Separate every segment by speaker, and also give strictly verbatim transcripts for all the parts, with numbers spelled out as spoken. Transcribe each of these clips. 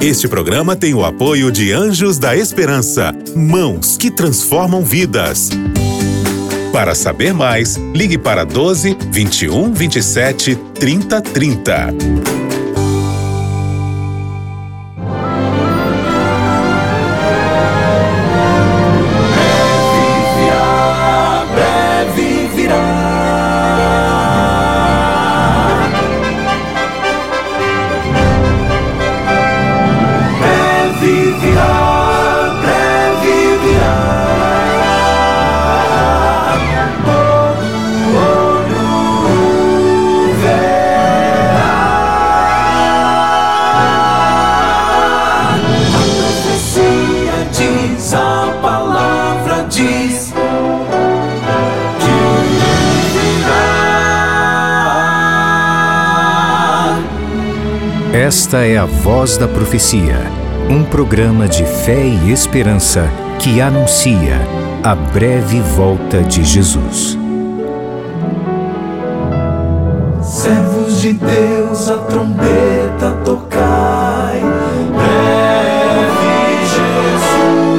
Speaker 1: Este programa tem o apoio de Anjos da Esperança, mãos que transformam vidas. Para saber mais, ligue para doze, vinte e um, vinte e sete, trinta, trinta.
Speaker 2: Esta é a Voz da Profecia, um programa de fé e esperança que anuncia a breve volta de Jesus.
Speaker 3: Servos de Deus, a trombeta tocai, breve Jesus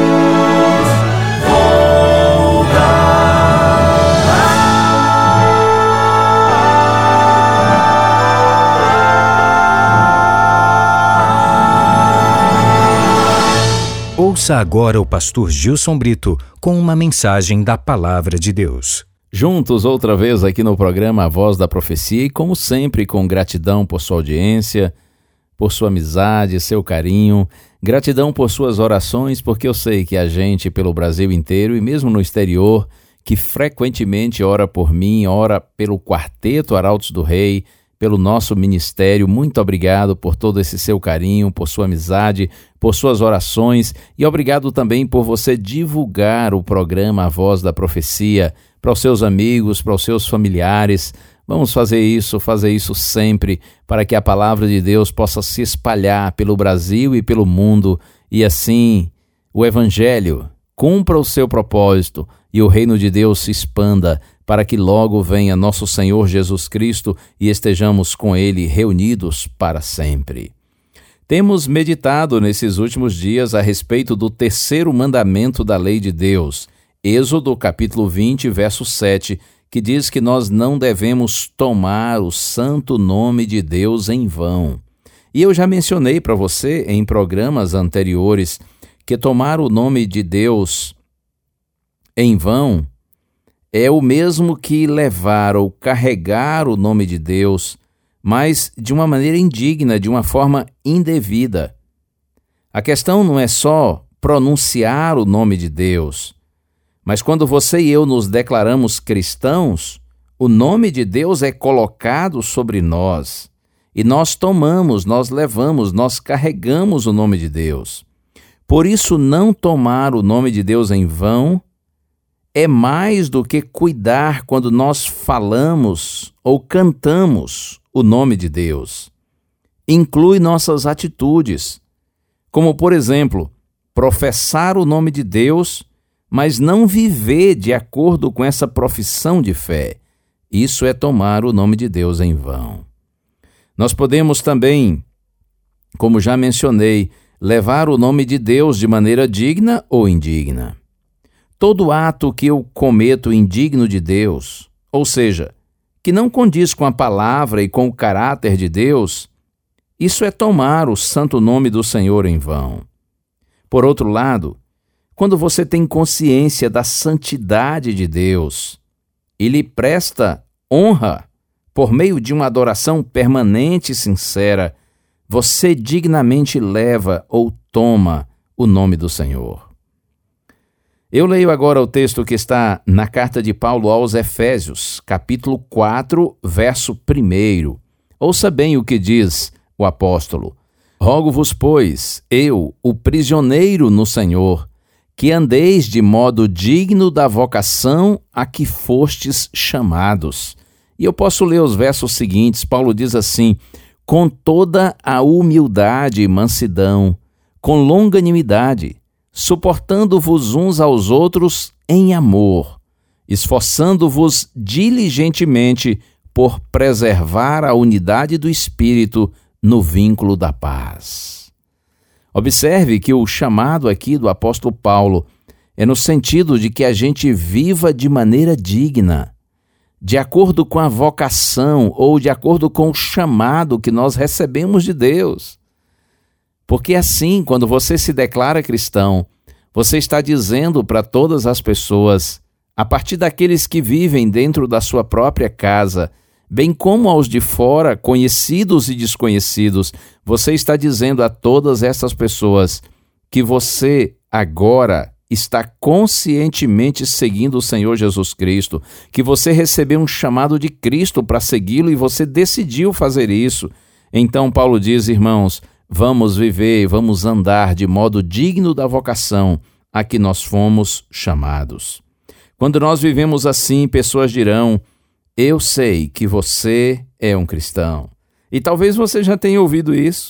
Speaker 2: Ouça agora o pastor Gilson Brito com uma mensagem da Palavra de Deus.
Speaker 4: Juntos outra vez aqui no programa A Voz da Profecia e como sempre com gratidão por sua audiência, por sua amizade, seu carinho, gratidão por suas orações, porque eu sei que a gente pelo Brasil inteiro e mesmo no exterior, que frequentemente ora por mim, ora pelo Quarteto Arautos do Rei, pelo nosso ministério. Muito obrigado por todo esse seu carinho, por sua amizade, por suas orações e obrigado também por você divulgar o programa A Voz da Profecia para os seus amigos, para os seus familiares. Vamos fazer isso, fazer isso sempre, para que a palavra de Deus possa se espalhar pelo Brasil e pelo mundo e assim o Evangelho cumpra o seu propósito e o reino de Deus se expanda, para que logo venha nosso Senhor Jesus Cristo e estejamos com Ele reunidos para sempre. Temos meditado nesses últimos dias a respeito do terceiro mandamento da lei de Deus, Êxodo capítulo vinte, verso sete, que diz que nós não devemos tomar o santo nome de Deus em vão. E eu já mencionei para você em programas anteriores que tomar o nome de Deus em vão é o mesmo que levar ou carregar o nome de Deus, mas de uma maneira indigna, de uma forma indevida. A questão não é só pronunciar o nome de Deus, mas quando você e eu nos declaramos cristãos, o nome de Deus é colocado sobre nós e nós tomamos, nós levamos, nós carregamos o nome de Deus. Por isso, não tomar o nome de Deus em vão é mais do que cuidar quando nós falamos ou cantamos o nome de Deus. Inclui nossas atitudes, como, por exemplo, professar o nome de Deus, mas não viver de acordo com essa profissão de fé. Isso é tomar o nome de Deus em vão. Nós podemos também, como já mencionei, levar o nome de Deus de maneira digna ou indigna. Todo ato que eu cometo indigno de Deus, ou seja, que não condiz com a palavra e com o caráter de Deus, isso é tomar o santo nome do Senhor em vão. Por outro lado, quando você tem consciência da santidade de Deus e lhe presta honra por meio de uma adoração permanente e sincera, você dignamente leva ou toma o nome do Senhor. Eu leio agora o texto que está na carta de Paulo aos Efésios, capítulo quatro, verso um. Ouça bem o que diz o apóstolo. Rogo-vos, pois, eu, o prisioneiro no Senhor, que andeis de modo digno da vocação a que fostes chamados. E eu posso ler os versos seguintes. Paulo diz assim: com toda a humildade e mansidão, com longanimidade, suportando-vos uns aos outros em amor, esforçando-vos diligentemente por preservar a unidade do Espírito no vínculo da paz. Observe que o chamado aqui do apóstolo Paulo é no sentido de que a gente viva de maneira digna, de acordo com a vocação ou de acordo com o chamado que nós recebemos de Deus. Porque assim, quando você se declara cristão, você está dizendo para todas as pessoas, a partir daqueles que vivem dentro da sua própria casa, bem como aos de fora, conhecidos e desconhecidos, você está dizendo a todas essas pessoas que você agora está conscientemente seguindo o Senhor Jesus Cristo, que você recebeu um chamado de Cristo para segui-lo e você decidiu fazer isso. Então Paulo diz, irmãos, vamos viver, vamos andar de modo digno da vocação a que nós fomos chamados. Quando nós vivemos assim, pessoas dirão, eu sei que você é um cristão. E talvez você já tenha ouvido isso.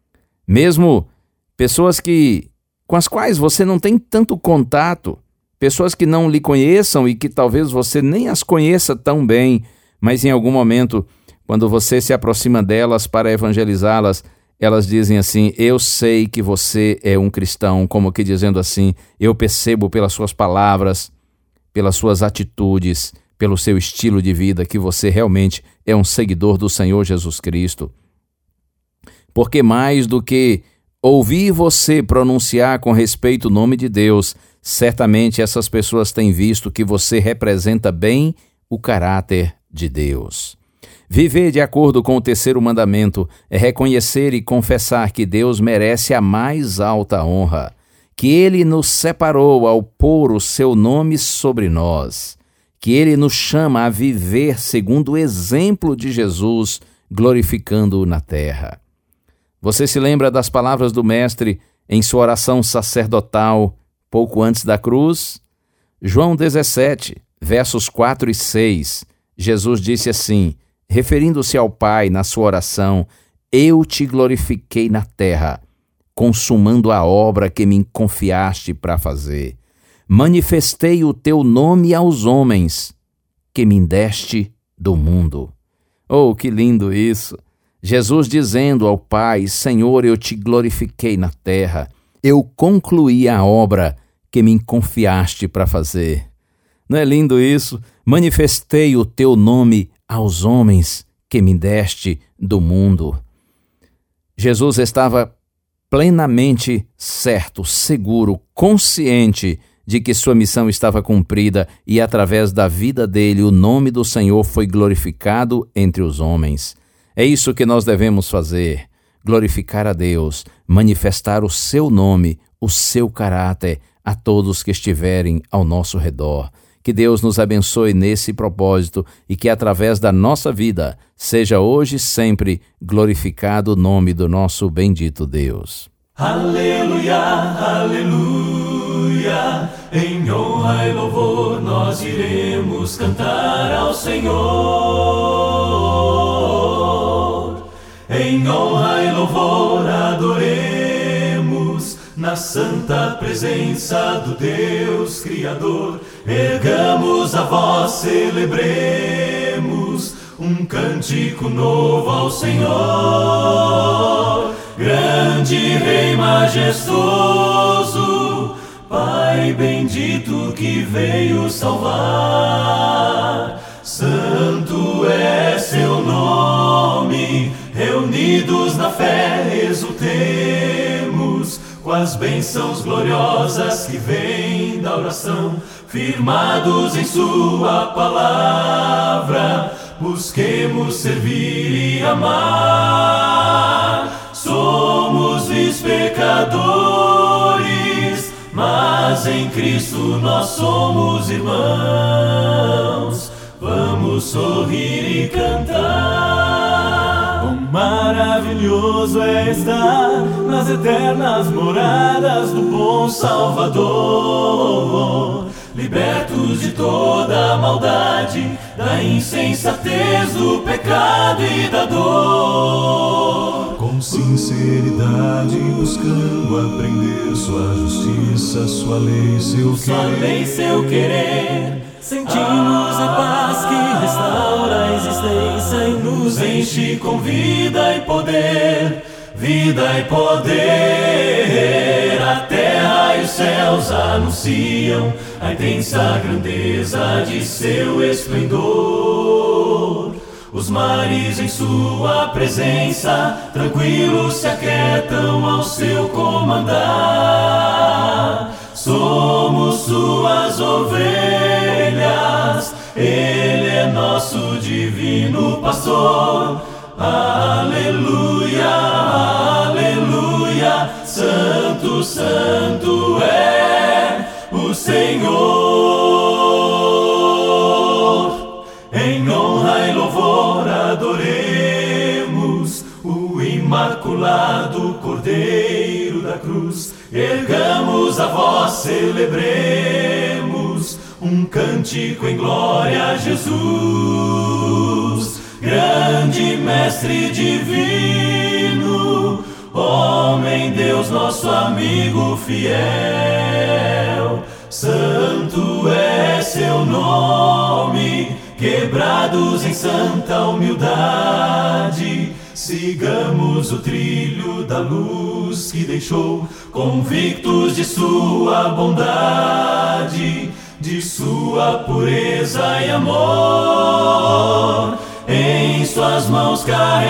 Speaker 4: Mesmo pessoas que, com as quais você não tem tanto contato, pessoas que não lhe conheçam e que talvez você nem as conheça tão bem, mas em algum momento, quando você se aproxima delas para evangelizá-las, elas dizem assim, eu sei que você é um cristão, como que dizendo assim, eu percebo pelas suas palavras, pelas suas atitudes, pelo seu estilo de vida, que você realmente é um seguidor do Senhor Jesus Cristo. Porque mais do que ouvir você pronunciar com respeito o nome de Deus, certamente essas pessoas têm visto que você representa bem o caráter de Deus. Viver de acordo com o terceiro mandamento é reconhecer e confessar que Deus merece a mais alta honra, que Ele nos separou ao pôr o seu nome sobre nós, que Ele nos chama a viver segundo o exemplo de Jesus, glorificando-o na terra. Você se lembra das palavras do Mestre em sua oração sacerdotal, pouco antes da cruz? João dezessete, versos quatro e seis, Jesus disse assim, referindo-se ao Pai na sua oração, eu te glorifiquei na terra, consumando a obra que me confiaste para fazer. Manifestei o teu nome aos homens, que me deste do mundo. Oh, que lindo isso! Jesus dizendo ao Pai, Senhor, eu te glorifiquei na terra, eu concluí a obra que me confiaste para fazer. Não é lindo isso? Manifestei o teu nome aos homens que me deste do mundo. Jesus estava plenamente certo, seguro, consciente de que sua missão estava cumprida e através da vida dele o nome do Senhor foi glorificado entre os homens. É isso que nós devemos fazer, glorificar a Deus, manifestar o seu nome, o seu caráter a todos que estiverem ao nosso redor. Que Deus nos abençoe nesse propósito e que através da nossa vida seja hoje e sempre glorificado o nome do nosso bendito Deus.
Speaker 3: Aleluia, aleluia, em honra e louvor nós iremos cantar ao Senhor. Em honra e louvor adoremos na santa presença do Deus Criador. Ergamos a voz, celebremos um cântico novo ao Senhor. Grande Rei majestoso, Pai bendito que veio salvar. Santo é seu nome, reunidos na fé exultemos com as bênçãos gloriosas que vêm da oração. Firmados em sua palavra, busquemos servir e amar. Somos vis pecadores, mas em Cristo nós somos irmãos. Vamos sorrir e cantar. Quão maravilhoso é estar nas eternas moradas do bom Salvador, libertos de toda a maldade, da insensatez, do pecado e da dor. Com sinceridade buscando aprender sua justiça, sua lei, seu querer. Sua lei, seu querer. Sentimos a paz que restaura a existência e nos enche com vida e poder. vida e poder. A terra e os céus anunciam a intensa grandeza de seu esplendor. Os mares em sua presença tranquilos se aquietam ao seu comandar. Somos suas ovelhas, ele é nosso divino pastor. Aleluia, aleluia, santo, santo é o Senhor. Em honra e louvor adoremos o imaculado Cordeiro da cruz. Ergamos a voz, celebremos um cântico em glória a Jesus. Grande mestre divino, homem Deus, nosso amigo fiel. Santo é seu nome, quebrados em santa humildade, sigamos o trilho da luz que deixou, convictos de sua bondade, de sua pureza e amor. Em suas mãos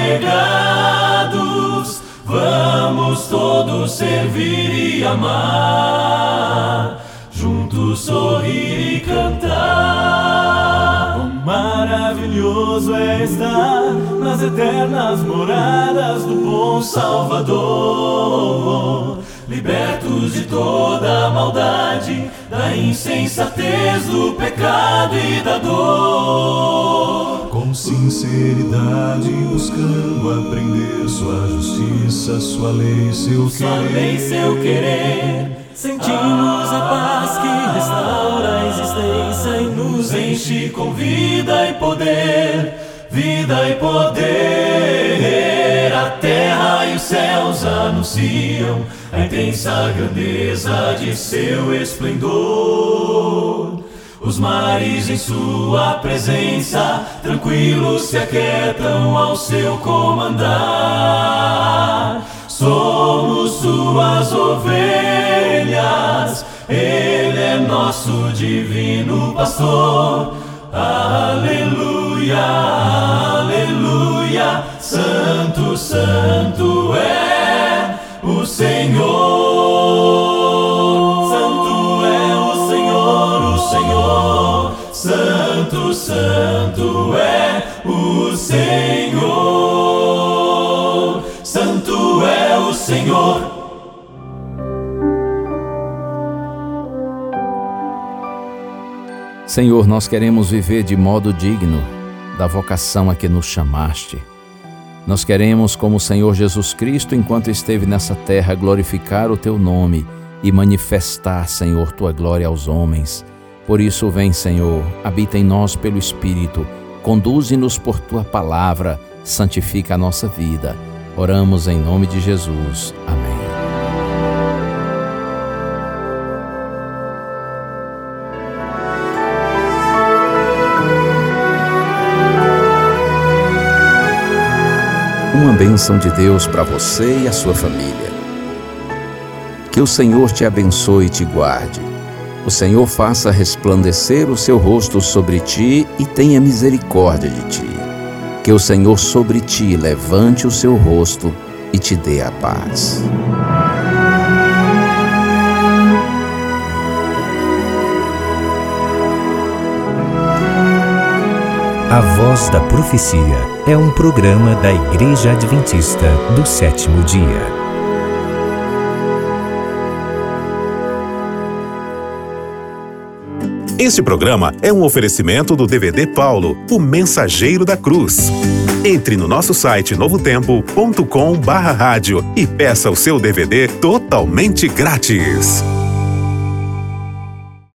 Speaker 3: carregados, vamos todos servir e amar, juntos sorrir e cantar. Quão maravilhoso é estar nas eternas moradas do bom Salvador, libertos de toda a maldade, da insensatez, do pecado e da dor. Com sinceridade buscando aprender sua justiça, sua lei, seu
Speaker 5: sua
Speaker 3: querer.
Speaker 5: lei, seu querer. Sentimos a paz que restaura a existência e nos enche com vida e poder, vida e poder. A terra e os céus anunciam a intensa grandeza de seu esplendor. Os mares em sua presença tranquilos se aquietam ao seu comandar. Somos suas ovelhas, ele é nosso divino pastor. Aleluia, aleluia, santo, santo é o Senhor. Santo é o Senhor, o Senhor. Santo, santo é o Senhor. Santo é o Senhor.
Speaker 4: Senhor, nós queremos viver de modo digno da vocação a que nos chamaste. Nós queremos, como o Senhor Jesus Cristo, enquanto esteve nessa terra, glorificar o Teu nome e manifestar, Senhor, Tua glória aos homens. Por isso, vem, Senhor, habita em nós pelo Espírito, conduze-nos por Tua palavra, santifica a nossa vida. Oramos em nome de Jesus. Amém. Uma bênção de Deus para você e a sua família. Que o Senhor te abençoe e te guarde. O Senhor faça resplandecer o seu rosto sobre ti e tenha misericórdia de ti. Que o Senhor sobre ti levante o seu rosto e te dê a paz.
Speaker 2: A Voz da Profecia é um programa da Igreja Adventista do Sétimo Dia.
Speaker 1: Este programa é um oferecimento do D V D Paulo, o Mensageiro da Cruz. Entre no nosso site novo tempo ponto com barra rádio e peça o seu D V D totalmente grátis.